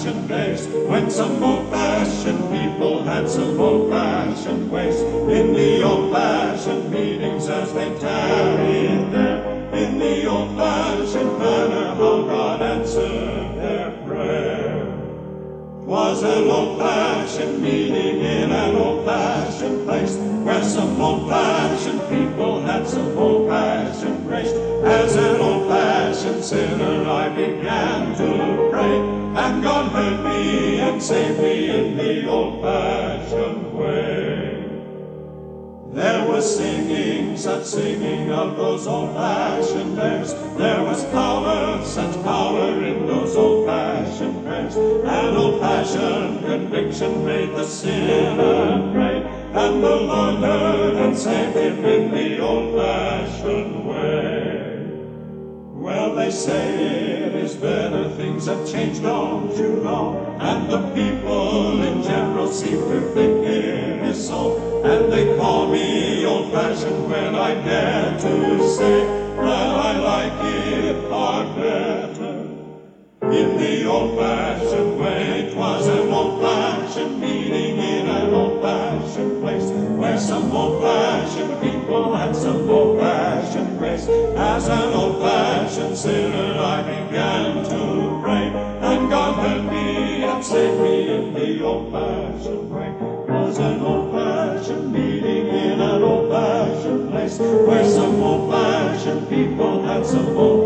old-fashioned days, when some old-fashioned people had some old-fashioned ways. In the old-fashioned meetings as they tarried there, in the old-fashioned manner how God answered their prayer. 'Twas an old-fashioned meeting in an old-fashioned place, where some old-fashioned people had some old-fashioned grace. As an old-fashioned sinner I began to pray, and God heard me and saved me in the old-fashioned way. There was singing, such singing of those old-fashioned days. There was power, such power in those old-fashioned prayers. An old-fashioned conviction made the sinner pray, and the Lord heard and saved him in the old-fashioned way. Well, they say it is better, things have changed, don't you know? And the people in general seem to think it is so. And they call me old-fashioned when I dare to say that I like it far better. In the old-fashioned way, 'twas an old-fashioned meeting in an old-fashioned place, where some old-fashioned people had some old-fashioned grace. As an old-fashioned sinner I began to pray, and God heard me and saved me in the old-fashioned way. 'Twas an old-fashioned meeting in an old-fashioned place, where some old-fashioned people had some old